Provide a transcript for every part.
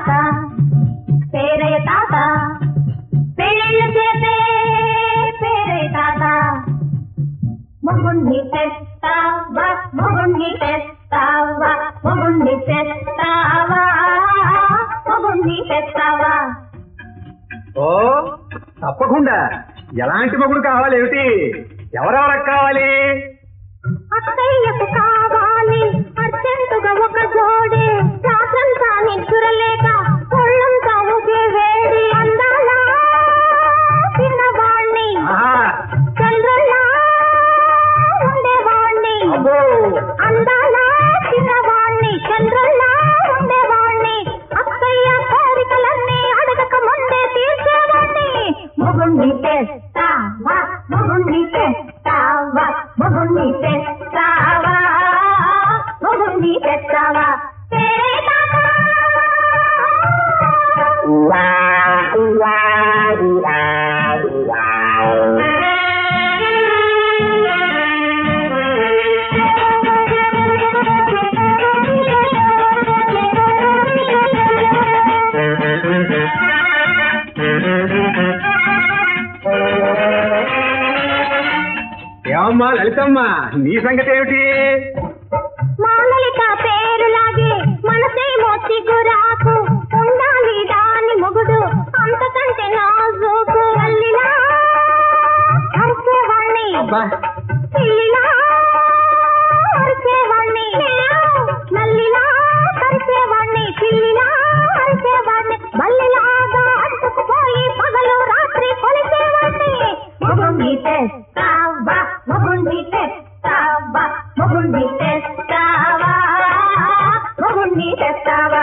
తాత పేరయ్య తాత పెళ్ళిళ్ళు చేసే పేరయ్య తాత మొగుణ్ణి తెస్తావా మొగుణ్ణి తెస్తావా మొగుణ్ణి తెస్తావా మొగుణ్ణి తెస్తావా. ఓ తప్పకుండా. ఎలాంటి మొగుడు కావాలి? ఏమిటి? ఎవరెవరికి కావాలి? అత్తయ్యకు కావాలి అర్జెంటుగా ఒక జోడి, రాత్రంతా నిద్రలేక ఒళ్ళంతా ఒకే వేడి, అందాల చిన్నవాణ్ణి చంద్రుల్లా ఉండేవాణ్ణి, అందాల చిన్నవాణ్ణి చంద్రుల్లా ఉండేవాణ్ణి, అత్తయ్య కోరికలన్నీ అడగక ముందే తీర్చేవాణ్ణి. మొగుణ్ణి తెస్తావా మొగుణ్ణి తెస్తావా మొగుణ్ణి తెస్తావా మొగుణ్ణి తెస్తావా. ఏమమ్మా లలితమ్మ, నీ సంగతి ఏమిటి? మా లలిత పేరులాగే మనసేమో చిగురాకు, ఉండాలి దాని మొగుడు అంతకంటే నాజూకు, అల్లిలా అరిచేవాణ్ణి పిల్లిలా అరిచేవాణ్ణి, నల్లిలా కరిచేవాణ్ణి పిల్లిలా అరిచేవాణ్ణి, మల్లిలాగా అంటుకుపోయి పగలు రాత్రి కొలిచేవాణ్ణి. మొగుణ్ణి తెస్తావా మొగుణ్ణి తెస్తావా మొగుణ్ణి తెస్తావా మొగుణ్ణి తెస్తావా.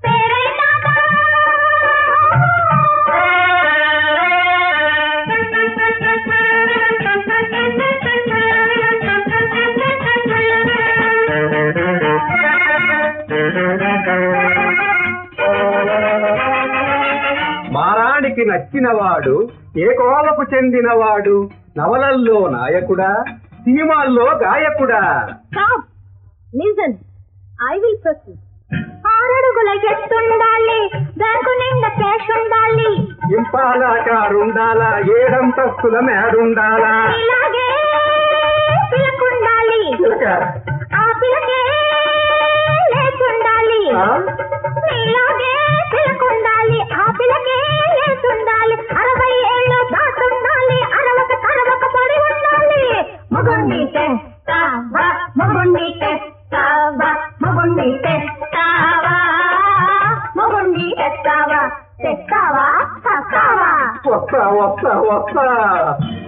మారానికి నచ్చినవాడు, ఏ కోవకు చెందినవాడు, నవలల్లో నాయకుడా, సినిమాల్లో గాయకుడా? Listen, I will proceed. 6 అడుగుల ఎత్తుండాలి, బ్యాంకు నిండా క్యాష్ ఉండాలి, ఇంపాలా కారుండాలా, 7 అంతస్తుల మేడుండాలా, ఇలాగే పిలకుండాలి, ఆ పిలకే లేచుండాలి, ఇలాగే పిలకుండాలి, ఆ పిలకే లేచుండాలి, 60 ఏళ్ళు దాటుండాలి, అరవక పడి ఉండాలి. మొగుణ్ణి తెస్తావా మొగుణ్ణి తెస్తావా మొగుణ్ణి తెస్తావా మొగుణ్ణి తెస్తావా తెస్తావా తెస్తావా. వస్తా వస్తా వస్తా.